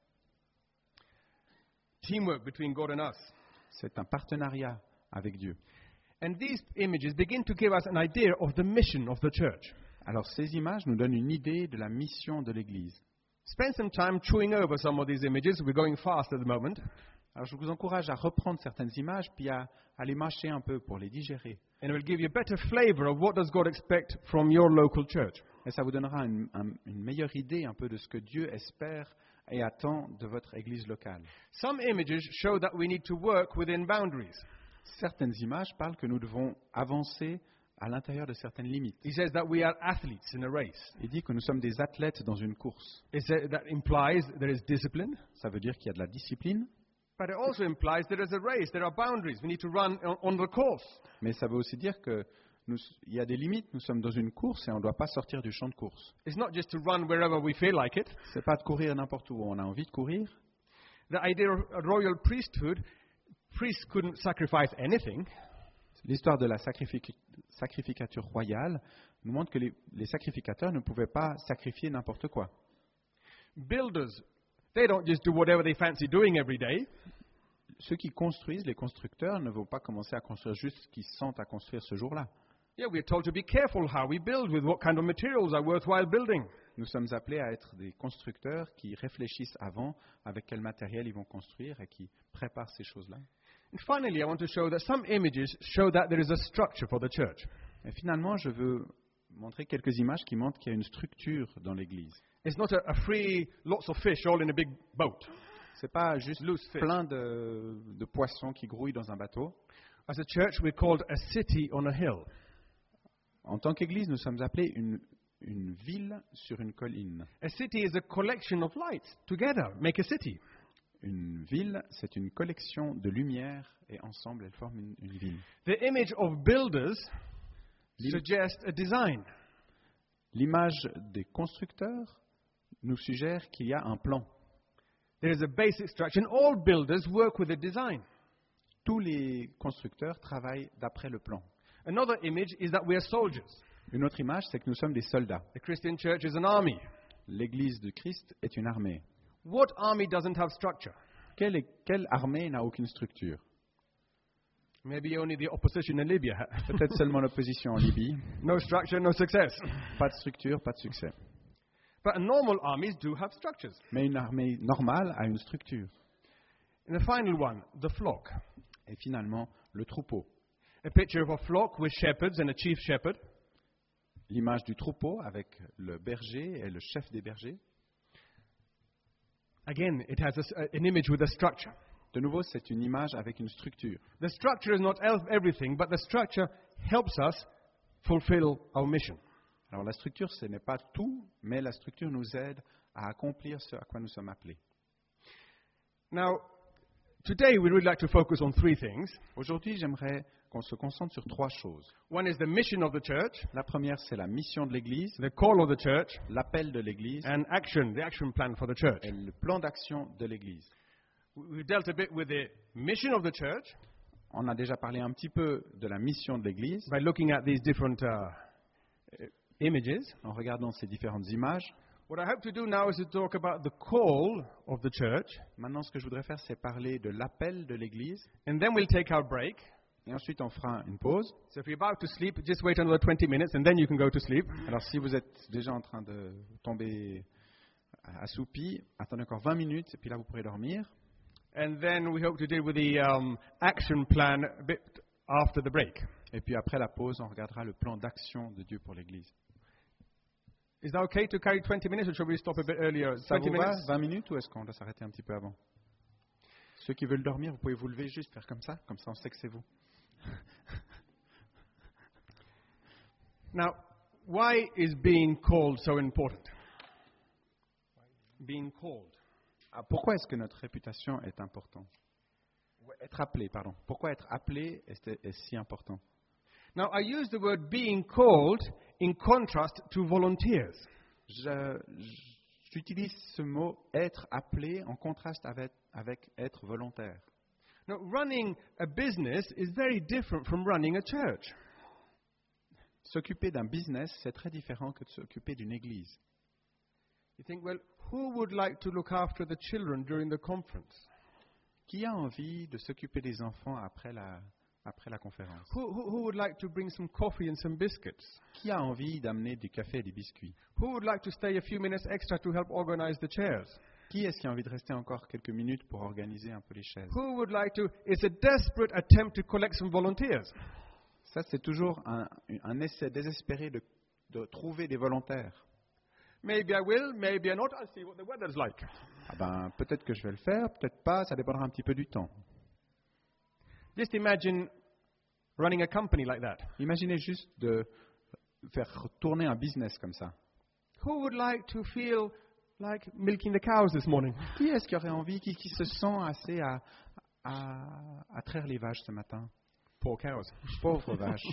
Teamwork between God and us. C'est un partenariat avec Dieu. And these images begin to give us an idea of the mission of the church. Alors ces images nous donnent une idée de la mission de l'Église. Spend some time chewing over some of these images. We're going fast at the moment. Alors je vous encourage à reprendre certaines images, puis à les mâcher un peu pour les digérer. And it will give you a better flavor of what does God expect from your local church. Et ça vous donnera une meilleure idée un peu de ce que Dieu espère et attend de votre Église locale. Some images show that we need to work within boundaries. Certaines images parlent que nous devons avancer à l'intérieur de certaines limites. He says that we are athletes in a race. Il dit que nous sommes des athlètes dans une course. That implies there is discipline. Ça veut dire qu'il y a de la discipline. But it also implies there is a race. There are boundaries. We need to run on the course. Mais ça veut aussi dire qu'il y a des limites. Nous sommes dans une course et on ne doit pas sortir du champ de course. It's not just to run wherever we feel like it. C'est pas de courir n'importe où on a envie de courir. The idea of a royal priesthood, priests couldn't sacrifice anything. L'histoire de la sacrificature royale nous montre que les sacrificateurs ne pouvaient pas sacrifier n'importe quoi. Builders, they don't just do whatever they fancy doing every day. Ceux qui construisent, les constructeurs, ne vont pas commencer à construire juste ce qu'ils sentent à construire ce jour-là. Yeah, we're told to be careful how we build, with what kind of materials are worthwhile building. Nous sommes appelés à être des constructeurs qui réfléchissent avant avec quel matériel ils vont construire et qui préparent ces choses-là. And finally, I want to show that some images show that there is a structure for the church. Et finalement, je veux montrer quelques images qui montrent qu'il y a une structure dans l'Église. It's not a free, lots of fish all in a big boat. C'est pas juste Loose fish. plein de poissons qui grouillent dans un bateau. As a church, we're called a city on a hill. En tant qu'Église, nous sommes appelés une ville sur une colline. A city is a collection of lights together, make a city. Une ville, c'est une collection de lumière et ensemble, elles forment une ville. The image of builders suggests a design. L'image des constructeurs nous suggère qu'il y a un plan. There is a basic structure, and all builders work with a design. Tous les constructeurs travaillent d'après le plan. Another image is that we are soldiers. Une autre image, c'est que nous sommes des soldats. The Christian church is an army. L'Église de Christ est une armée. What army doesn't have structure? Quelle armée n'a aucune structure? Maybe only the opposition in Libya. Peut-être seulement l'opposition en Libye. No structure, no success. Pas de structure, pas de succès. But normal armies do have structures. Mais une armée normale a une structure. And the final one, the flock. Et finalement, le troupeau. A picture of a flock with shepherds and a chief shepherd. L'image du troupeau avec le berger et le chef des bergers. Again, it has an image with a structure. De nouveau, c'est une image avec une structure. The structure is not everything, but the structure helps us fulfill our mission. Alors la structure, ce n'est pas tout, mais la structure nous aide à accomplir ce à quoi nous sommes appelés. Now, today we would like to focus on three things. Aujourd'hui, j'aimerais qu'on se concentre sur trois choses. One is the mission of the church, La première, c'est la mission de l'Église, the call of the church, l'appel de l'Église and action, the action plan for the church. et le plan d'action de l'Église. We dealt a bit with the mission of the church On a déjà parlé un petit peu de la mission de l'Église by looking at these different images. en regardant ces différentes images. What I hope to do now is to talk about the call of the church, Maintenant, ce que je voudrais faire, c'est parler de l'appel de l'Église. and then we'll take our break. Et ensuite, on fera une pause. So if you're about to sleep, just wait another 20 minutes, and then you can go to sleep. Alors, si vous êtes déjà en train de tomber assoupi, attendez encore 20 minutes, et puis là, vous pourrez dormir. And then we hope to deal with the action plan a bit after the break. Et puis après la pause, on regardera le plan d'action de Dieu pour l'Église. Is that okay to carry 20 minutes, or should we stop a bit earlier? Ça 20 vous va, minutes? 20 minutes, ou est-ce qu'on doit s'arrêter un petit peu avant? Ceux qui veulent dormir, vous pouvez vous lever juste faire comme ça on sait que c'est vous. Now, why is being called so important? being called? Pourquoi est-ce que notre réputation est importante? Être appelé, pardon. Pourquoi être appelé est si important? Now, I use the word being called in contrast to volunteers. J'utilise ce mot être appelé en contraste avec être volontaire. Now, running a business is very different from running a church. S'occuper d'un business, c'est très différent que de s'occuper d'une église. You think, well, who would like to look after the children during the conference? Qui a envie de s'occuper des enfants après la conférence? Who would like to bring some coffee and some biscuits? Qui a envie d'amener du café et des biscuits? Who would like to stay a few minutes extra to help organize the chairs? Qui est-ce qui a envie de rester encore quelques minutes pour organiser un peu les chaises? Who would like to? It's a desperate attempt to collect some volunteers. Ça, c'est toujours un essai désespéré de trouver des volontaires. Maybe I will, maybe I not. I'll see what the weather's like. Ah ben, peut-être que je vais le faire, peut-être pas, ça dépendra un petit peu du temps. Just imagine running a company like that. Imaginez juste de faire tourner un business comme ça. Who would like to feel like milking the cows this morning? Qui est-ce qui aurait envie, qui se sent assez à traire les vaches ce matin? Poor cows. Pauvres vaches.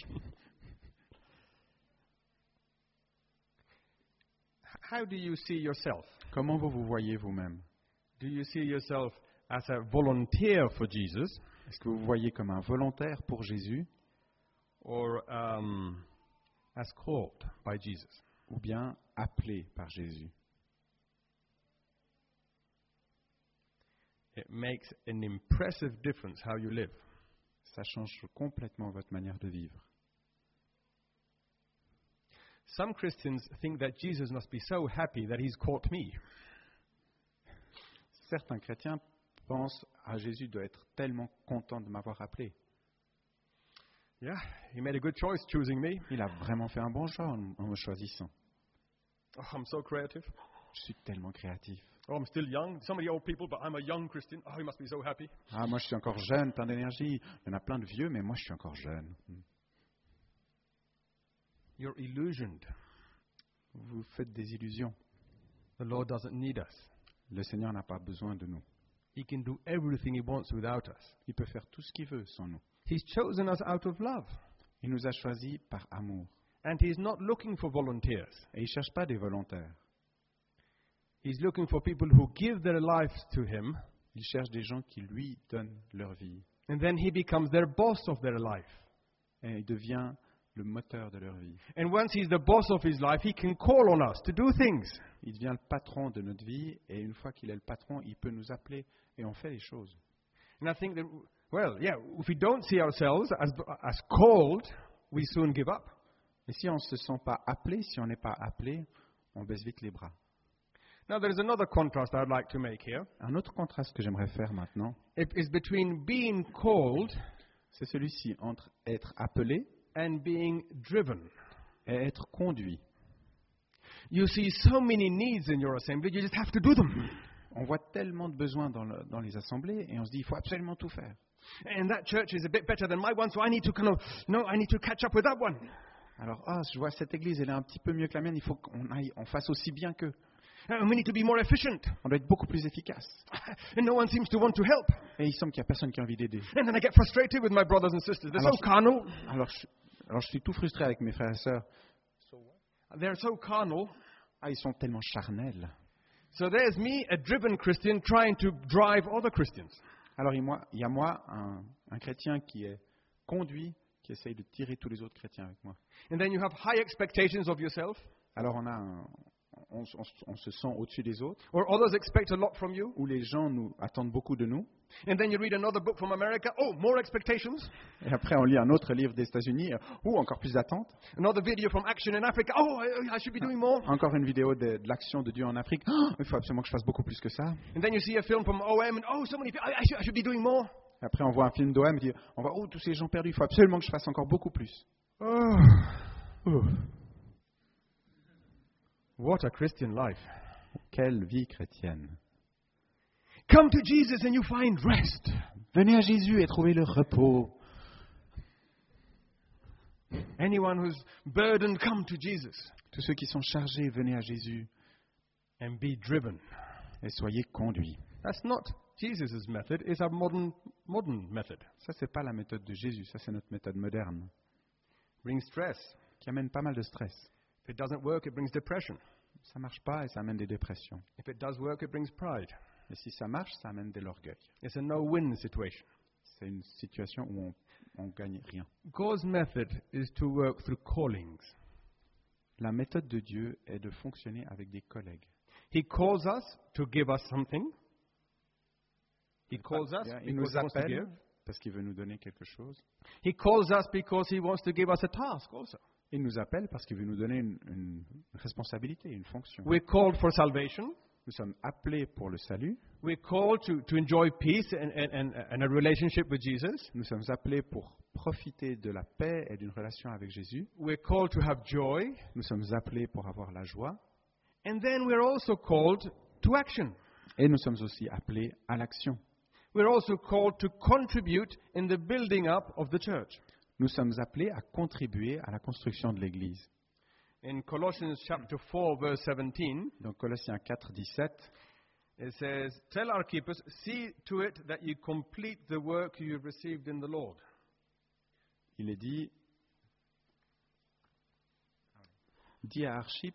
How do you see yourself? Comment vous voyez vous-même? Do you see yourself as a volunteer for Jesus, Est-ce que vous voyez comme un volontaire pour Jésus or as called by Jesus? ou bien appelé par Jésus? It makes an impressive difference how you live. Ça change complètement votre manière de vivre. Some Christians think that Jesus must be so happy that he's caught me. Certains chrétiens pensent à Jésus doit être tellement content de m'avoir appelé. Yeah, he made a good choice choosing me. Il a vraiment fait un bon choix en me choisissant. Oh, I'm so creative. Je suis tellement créatif. Oh, I'm still young. So many old people, but I'm a young Christian. Oh, he must be so happy. Ah, moi je suis encore jeune, plein d'énergie. Il y en a plein de vieux, mais moi je suis encore jeune. You're illusioned. Vous faites des illusions. The Lord doesn't need us. Le Seigneur n'a pas besoin de nous. He can do everything he wants without us. Il peut faire tout ce qu'il veut sans nous. He's chosen us out of love. Il nous a choisis par amour. And he's not looking for volunteers. Et il ne cherche pas des volontaires. He's looking for people who give their lives to him, Il cherche des gens qui lui donnent leur vie. and then he becomes their boss of their life. Et il devient le moteur de leur vie. And once he's the boss of his life, he can call on us to do things. Il devient le patron de notre vie. Et une fois qu'il est le patron, il peut nous appeler. Et on fait les choses. And I think that, well, yeah, if we don't see ourselves as called, we soon give up. Mais si on ne se sent pas appelé, si on n'est pas appelé, on baisse vite les bras. Now, there is another contrast I'd like to make here. Un autre contraste que j'aimerais faire maintenant, It is between being called c'est celui-ci entre être appelé and being driven. et être conduit. You see so many needs in your assembly, you just have to do them. On voit tellement de besoins dans les assemblées et on se dit il faut absolument tout faire. And that church is a bit better than my one, so I need to I need to catch up with that one. Alors, je vois cette église, elle est un petit peu mieux que la mienne, il faut qu'on fasse aussi bien qu'eux. And we need to be more efficient. On doit être beaucoup plus efficace. And no one seems to want to help. Et il semble qu'il n'y a personne qui a envie d'aider. And then I get frustrated with my brothers and sisters. They're so carnal. Alors, je suis tout frustré avec mes frères et sœurs. They're so carnal. Ah, ils sont tellement charnels. So there's me, a driven Christian, trying to drive other Christians. Alors, il y a moi, un chrétien qui est conduit, qui essaye de tirer tous les autres chrétiens avec moi. And then you have high expectations of yourself, Alors, on se sent au-dessus des autres, or others expect a lot from you. où les gens nous attendent beaucoup de nous. And then you read another book from America. Oh, more expectations. Et après, on lit un autre livre des États-Unis, encore plus d'attentes. Another video from Action in Africa. Oh, I should be doing more. Encore une vidéo de l'action de Dieu en Afrique. Oh, il faut absolument que je fasse beaucoup plus que ça. And then you see a film from OM, and oh, so many people. I should be doing more. Après, on voit un film d'OM, on voit tous ces gens perdus, il faut absolument que je fasse encore beaucoup plus. Oh. What a Christian life. Quelle vie chrétienne. Come to Jesus and you find rest. Venez à Jésus et trouvez le repos. Anyone who's burdened, come to Jesus Tous ceux qui sont chargés, venez à Jésus and be driven. et soyez conduits. That's not Jesus' method. It's a modern method. Ça, c'est pas la méthode de Jésus, ça, c'est notre méthode moderne, Brings stress. qui amène pas mal de stress. If it doesn't work, it brings depression. Ça marche pas et ça amène des dépressions. If it does work, it brings pride. Et si ça marche, ça amène de l'orgueil. It's a no-win situation. C'est une situation où on gagne rien. God's method is to work through callings. La méthode de Dieu est de fonctionner avec des collègues. He calls us to give us something. He calls us Il because nous he wants to appelle give. parce qu'il veut nous donner quelque chose. He calls us because he wants to give us a task also. Il nous appelle parce qu'il veut nous donner une responsabilité, une fonction. We're called for salvation. Nous sommes appelés pour le salut. We're called to enjoy peace and a relationship with Jesus. Nous sommes appelés pour profiter de la paix et d'une relation avec Jésus. We're called to have joy. Nous sommes appelés pour avoir la joie. And then we're also called to action. Et nous sommes aussi appelés à l'action. We're also called to contribute in the building up of the church. Nous sommes appelés à contribuer à la construction de l'Église. In Colossians chapter 4, verse 17, Dans Colossiens 4, 17, it says, "Tell our keepers, see to it that you complete the work you have received in the Lord." il est dit, dis à Archip,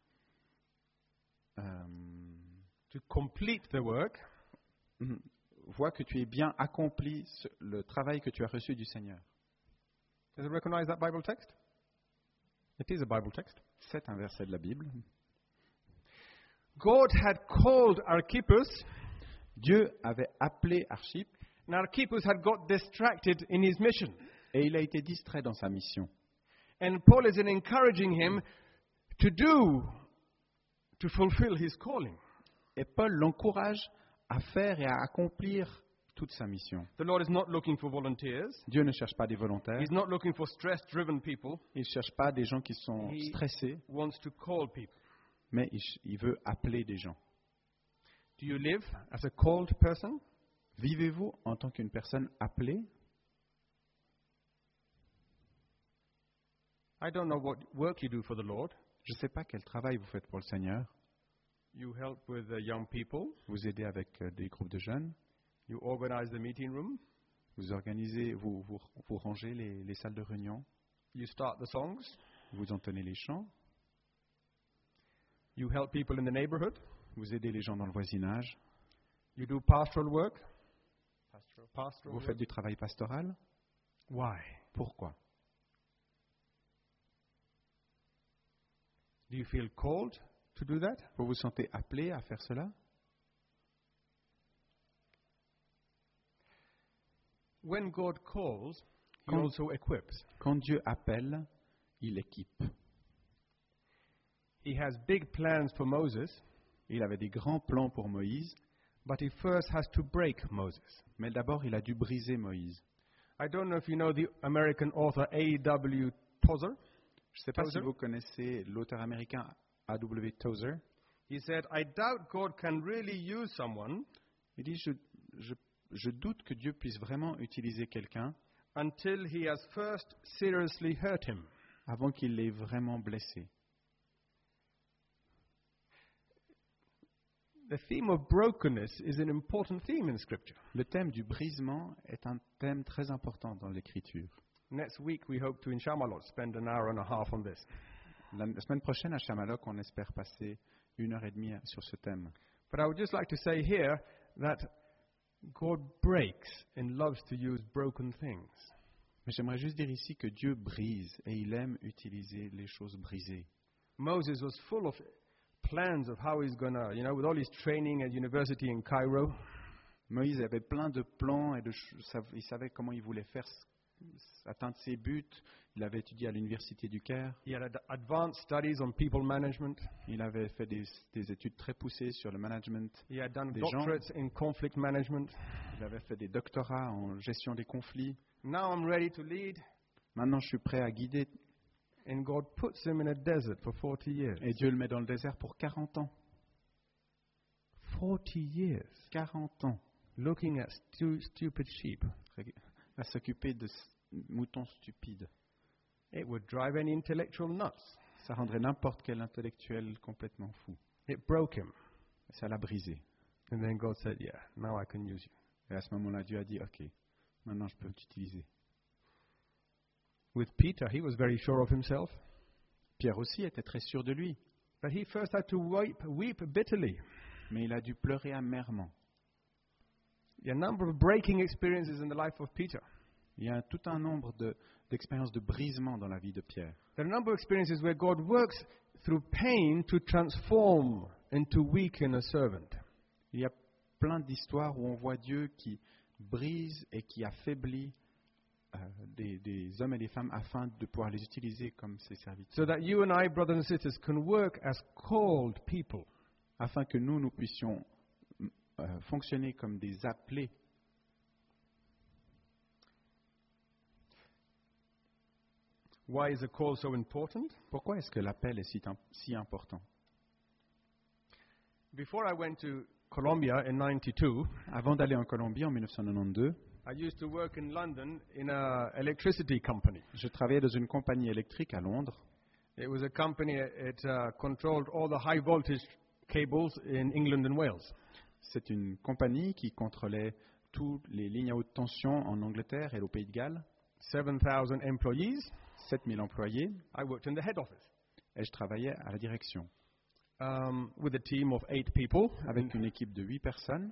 To complete the work. vois que tu aies bien accompli le travail que tu as reçu du Seigneur. Does it recognize that Bible text? It is a Bible text. C'est un verset de la Bible. God had called our keepers, Dieu avait appelé Archip and our keepers had got distracted in his mission. et il a été distrait dans sa mission. And Paul is encouraging him to fulfill his calling. Et Paul l'encourage à faire et à accomplir toute sa mission. The Lord is not looking for volunteers. Dieu ne cherche pas des volontaires. He's not looking for stress-driven people. Il ne cherche pas des gens qui sont He stressés, wants to call people. mais il veut appeler des gens. Do you live as a called person? Vivez-vous en tant qu'une personne appelée? I don't know what work you do for the Lord. Je ne sais pas quel travail vous faites pour le Seigneur. You help with the young people. Vous aidez avec des groupes de jeunes. You organize the meeting room. Vous organisez, vous rangez les salles de réunion. You start the songs. Vous entonnez les chants. You help people in the neighborhood. Vous aidez les gens dans le voisinage. You do pastoral work. Pastoral Vous faites du travail pastoral. Why? Pourquoi? Do you feel called to do that? Vous vous sentez appelé à faire cela? When God calls, He Quand- also equips. Quand Dieu appelle, il équipe. He has big plans for Moses, Il avait des grands plans pour Moïse, but he first has to break Moses. mais d'abord il a dû briser Moïse. I don't know if you know the American author A.W. Tozer. Je ne sais pas si Tozer? vous connaissez l'auteur américain A.W. Tozer. He said, "I doubt God can really use someone Il dit, je doute que Dieu puisse vraiment utiliser quelqu'un until he has first seriously hurt him." avant qu'il l'ait vraiment blessé. The theme of brokenness is an important theme in Scripture. Le thème du brisement est un thème très important dans l'Écriture. Next week, we hope to, in Shamalot, spend an hour and a half on this. La semaine prochaine à Chamalloc, on espère passer 1h30 sur ce thème. But I would just like to say here that God breaks and loves to use broken things. Mais j'aimerais juste dire ici que Dieu brise et il aime utiliser les choses brisées. Moses was full of plans of how he's going to, with all his training at university in Cairo. Moïse avait plein de plans et il savait comment il voulait faire atteindre ses buts. Il avait étudié à l'université du Caire. He had advanced studies on people management. Il avait fait des études très poussées sur le management He had done des gens. doctorates in conflict management. Il avait fait des doctorats en gestion des conflits. Now I'm ready to lead. Maintenant, je suis prêt à guider. And God puts him in a desert for 40 years. Et Dieu le met dans le désert pour 40 ans. 40 years 40 ans looking at stupid sheep. à s'occuper de moutons stupides. It would drive any intellectual nuts. Ça rendrait n'importe quel intellectuel complètement fou. It broke him. Ça l'a brisé. And then God said, yeah, now I can use you. Et à ce moment-là, Dieu a dit, OK, maintenant je peux t'utiliser. With Peter, he was very sure of himself. Pierre aussi était très sûr de lui, But he first had to weep bitterly. mais il a dû pleurer amèrement. There are a number of breaking experiences in the life of Peter. Il y a tout un nombre d'expériences de brisement dans la vie de Pierre. There are a number of experiences where God works through pain to transform and to weaken a servant. Il y a plein d'histoires où on voit Dieu qui brise et qui affaiblit des hommes et des femmes afin de pouvoir les utiliser comme ses serviteurs. So that you and I, brothers and sisters, can work as called people. Afin que nous puissions fonctionner comme des appelés. Why is a call so important? Pourquoi est-ce que l'appel est si important? Before I went to Colombia in 92, Avant d'aller en Colombie en 1992, I used to work in London in an electricity company. je travaillais dans une compagnie électrique à Londres. It was a company that controlled all the high voltage cables in England and Wales. C'est une compagnie qui contrôlait toutes les lignes à haute tension en Angleterre et au Pays de Galles. 7,000 employees. 7000 employés I worked in the head office et je travaillais à la direction with a team of 8 people, avec une équipe de 8 personnes,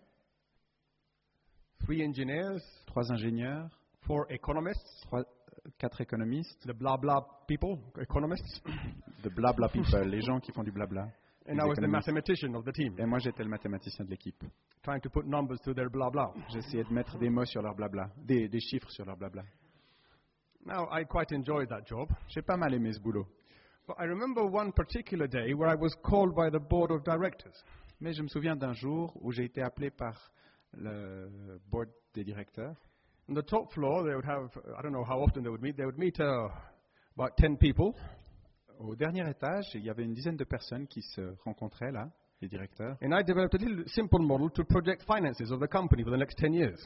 3 engineers, 3 ingénieurs, 4 economists, 4 économistes, the blah blah people, economists, de blabla people, les gens qui font du blabla. and les I was the économistes. mathematician of the team, Et moi j'étais le mathématicien de l'équipe. trying to put numbers to their blah blah. J'essayais de mettre des mots sur leur blabla, des chiffres sur leur blabla. Now, I quite enjoyed that job, J'ai pas mal aimé ce boulot. but I remember one particular day where I was called by the board of directors. Mais je me souviens d'un jour où j'ai été appelé par le board des directeurs. On the top floor, they would have, I don't know how often they would meet about 10 people. Au dernier étage, il y avait une dizaine de personnes qui se rencontraient là, les directeurs. And I developed a little simple model to project finances of the company for the next 10 years.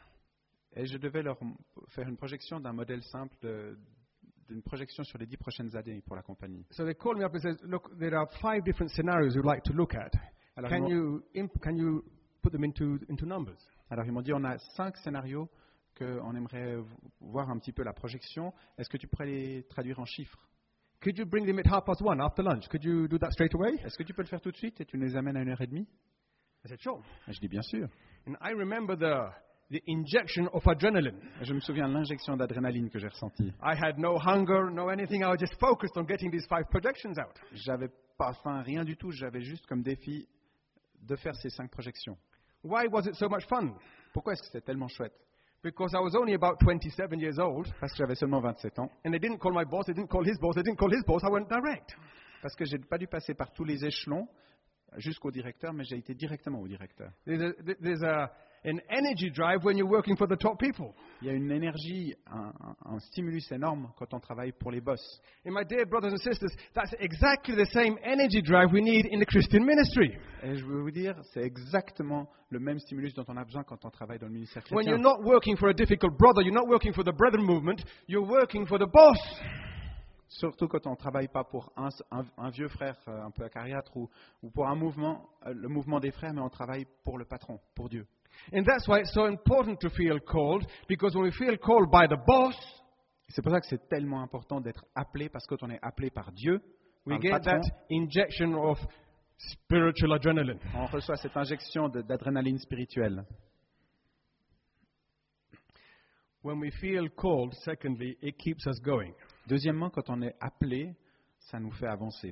Et je devais leur faire une projection d'un modèle simple, d'une projection sur les 10 prochaines années pour la compagnie. So they called me up and said, look, there are 5 different scenarios we'd like to look at. Alors, Can you put them into numbers? Alors ils m'ont dit, on a 5 scénarios qu'on aimerait voir un petit peu la projection. Est-ce que tu pourrais les traduire en chiffres? Could you bring them at 1:30 after lunch? Could you do that straight away? Est-ce que tu peux le faire tout de suite et tu nous les amènes à 1h30? I said, sure. Et je dis bien sûr. And I remember the injection of adrenaline. Et je me souviens de l'injection d'adrénaline que j'ai ressentie. I had no hunger, no anything. I was just focused on getting these 5 projections out. J'avais pas faim, rien du tout. J'avais juste comme défi de faire ces 5 projections. Why was it so much fun? Pourquoi est-ce que c'était tellement chouette? Because I was only about 27 years old, Parce que j'avais seulement 27 ans. and they didn't call my boss, they didn't call his boss, they didn't call his boss. I went direct. Parce que j'ai pas dû passer par tous les échelons jusqu'au directeur, mais j'ai été directement au directeur. There's an energy drive when you're working for the top people. Il y a une énergie, un stimulus énorme quand on travaille pour les boss. And my dear brothers and sisters, that's exactly the same energy drive we need in the Christian ministry. Et je veux vous dire, c'est exactement le même stimulus dont on a besoin quand on travaille dans le ministère When you're chrétien. not working for a difficult brother, you're not working for the brethren movement, you're working for the boss. Surtout quand on ne travaille pas pour un vieux frère un peu acariâtre ou pour un mouvement, le mouvement des frères, mais on travaille pour le patron, pour Dieu. And that's why it's so important to feel called, because when we feel called by the boss, C'est pour ça que c'est tellement important d'être appelé, parce que quand on est appelé par Dieu, we par le get patron, that injection of spiritual adrenaline. on reçoit cette injection d'adrénaline spirituelle. When we feel called, secondly, it keeps us going. Deuxièmement, quand on est appelé, ça nous fait avancer.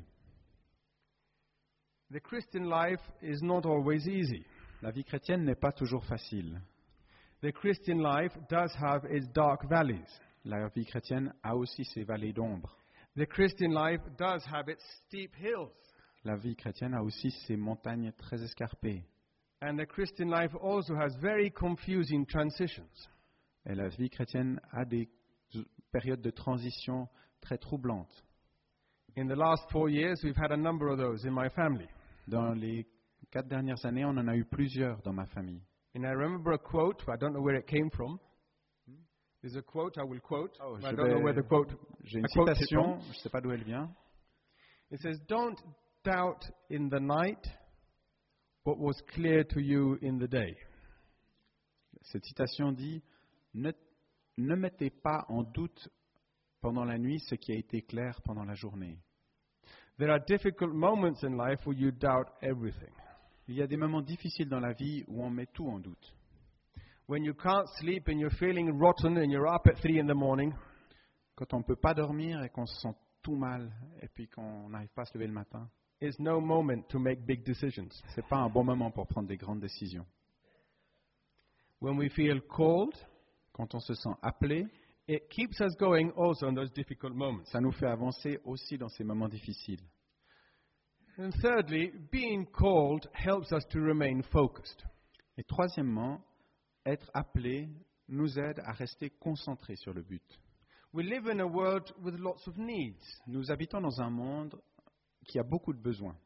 The Christian life is not always easy. La vie chrétienne n'est pas toujours facile. The Christian life does have its dark valleys. La vie chrétienne a aussi ses vallées d'ombre. The Christian life does have its steep hills. La vie chrétienne a aussi ses montagnes très escarpées. And the Christian life also has very confusing transitions. Et la vie chrétienne a des périodes de transition très troublantes. In the last 4 years, we've had a number of those in my family. Dans les 4 dernières années, on en a eu plusieurs dans ma famille. And I remember a quote, I don't know where it came from. There's a quote I will quote. I don't know where the quote. J'ai une I quote it citation, from. je ne sais pas d'où elle vient. It says, "Don't doubt in the night what was clear to you in the day. Cette citation dit ne mettez pas en doute pendant la nuit ce qui a été clair pendant la journée. There are difficult moments in life where you doubt everything. Il y a des moments difficiles dans la vie où on met tout en doute. When you can't sleep and you're feeling rotten and you're up at 3 in the morning, Quand on ne peut pas dormir et qu'on se sent tout mal et puis qu'on n'arrive pas à se lever le matin, it's no moment to make big decisions. ce n'est pas un bon moment pour prendre des grandes décisions. When we feel called, Quand on se sent appelé, it keeps us going also in those difficult moments. ça nous fait avancer aussi dans ces moments difficiles. And thirdly, being called helps us to remain focused. Et troisièmement, être appelé nous aide à rester concentrés sur le but. We live in a world with lots of needs. Nous habitons dans un monde qui a beaucoup de besoins.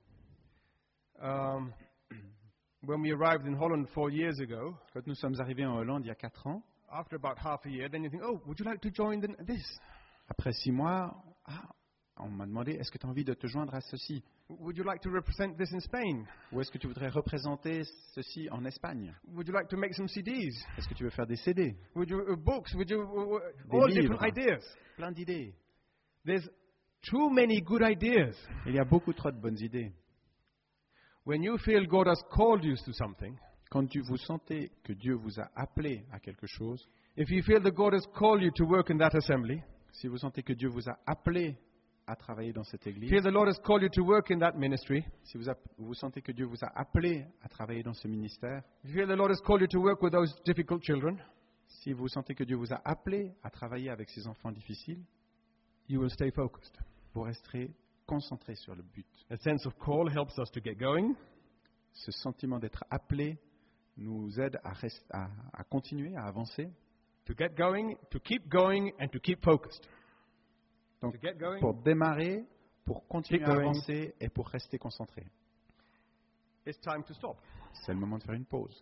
When we arrived in Holland 4 years ago, Quand nous sommes arrivés en Hollande il y a 4 ans, after about half a year, then you think, oh, would you like to join this? après 6 mois, on m'a demandé, est-ce que tu as envie de te joindre à ceci? Would you like to represent this in Spain? Ou est-ce que tu voudrais représenter ceci en Espagne? Would you like to make some CDs? Est-ce que tu veux faire des CD? Would you books? Would you Des all livres. different ideas? Plein d'idées. There's too many good ideas. Il y a beaucoup trop de bonnes idées. When you feel God has called you to something, Quand vous sentez que Dieu vous a appelé à quelque chose, if you feel that God has called you to work in that assembly, si vous sentez que Dieu vous a appelé à travailler dans cette église, feel the Lord has called you to work in that ministry, si vous sentez que Dieu vous a appelé à travailler dans ce ministère, if you feel the Lord has called you to work with those difficult children, si vous sentez que Dieu vous a appelé à travailler avec ces enfants difficiles, you will stay focused. vous resterez concentré sur le but. A sense of call helps us to get going. Ce sentiment d'être appelé nous aide à continuer, à avancer. To get going, to keep going, and to keep focused. Donc, To get going, pour démarrer, pour continuer keep à going. avancer et pour rester concentré. it's time to stop. C'est le moment de faire une pause.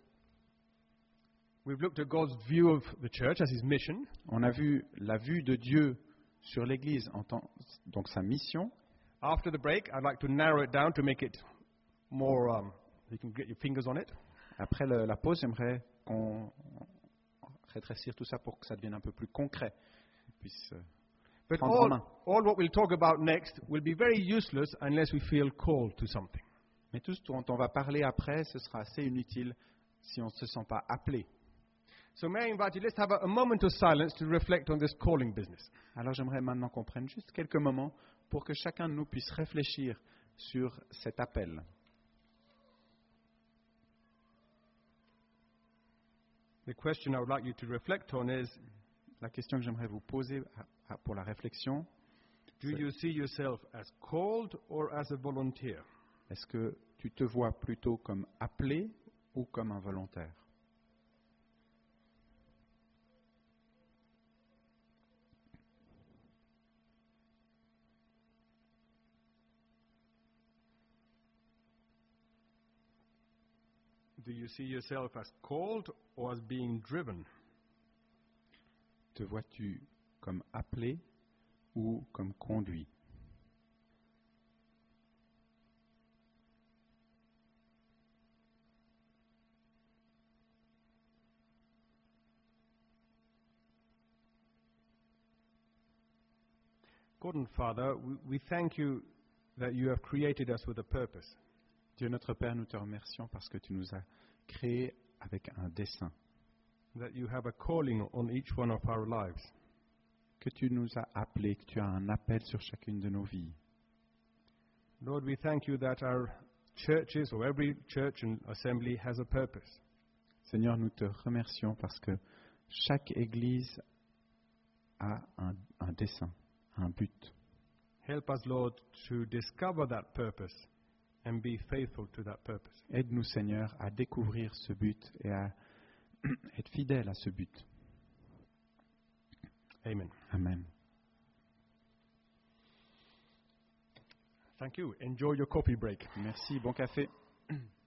We've looked at God's view of the church as his mission. On a vu la vue de Dieu sur l'Église, donc sa mission. After the break, I'd like to narrow it down to make it more, you can get your fingers on it. Après la pause, j'aimerais qu'on rétrécisse tout ça pour que ça devienne un peu plus concret. Puisse, But prendre en main. all what we'll talk about next will be very useless unless we feel called to something. Mais tout ce dont on va parler après, ce sera assez inutile si on ne se sent pas appelé. So may I invite you, let's have a moment of silence to reflect on this calling business. Alors j'aimerais maintenant qu'on prenne juste quelques moments pour que chacun de nous puisse réfléchir sur cet appel. The question I would like you to reflect on is, La question que j'aimerais vous poser pour la réflexion, do you see yourself as called or as a volunteer? est-ce que tu te vois plutôt comme appelé ou comme un volontaire? Do you see yourself as called or as being driven? Te vois-tu comme appelé ou comme conduit? God and Father, we thank you that you have created us with a purpose. Dieu notre Père, nous te remercions parce que tu nous as créés avec un dessein, That you have a calling on each one of our lives. que tu nous as appelés, que tu as un appel sur chacune de nos vies. Lord, we thank you that our churches or every church and assembly has a purpose. Seigneur, nous te remercions parce que chaque Église a un dessein, un but. Help us, Lord, to discover that purpose and be faithful to that purpose. Aide-nous, Seigneur, à découvrir ce but et à être fidèle à ce but. Amen. Amen. Thank you. Enjoy your coffee break. Merci, bon café.